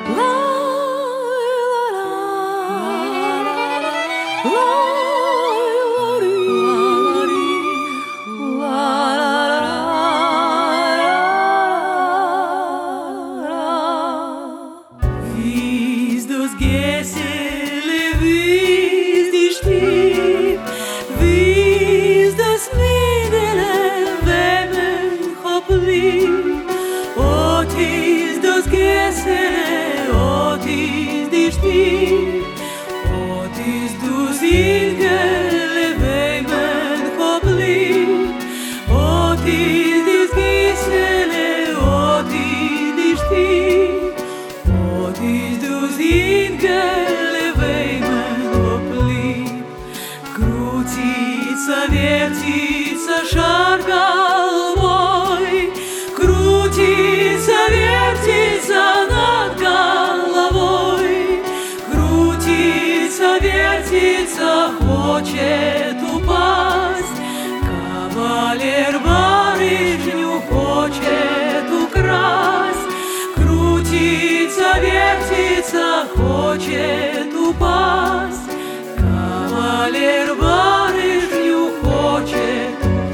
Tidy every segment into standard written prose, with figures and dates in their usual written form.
Крутится, вертится шар головой, крутится, вертится над головой, крутится, вертится, хочет упасть. Кавалер барышню хочет украсть, крутится, вертится, хочет упасть. Кавалер барышню хочет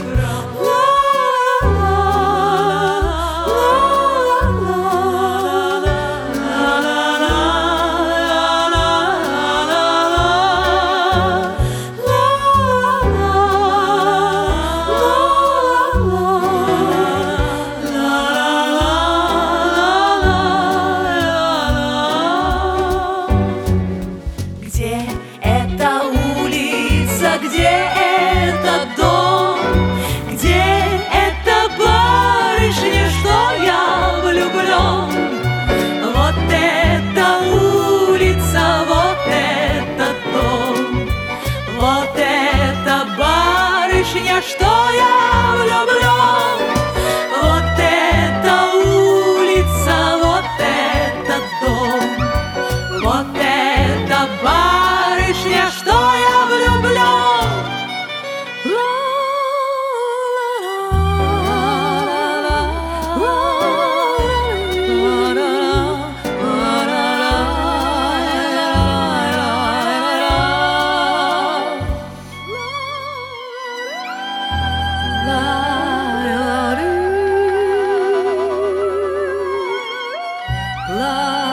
где этот дом, где эта барышня, что я влюблен? Вот эта улица, вот этот дом, вот эта барышня, что я влюблен. Вот эта улица, вот этот дом, вот эта барышня, что я влюблен. Love.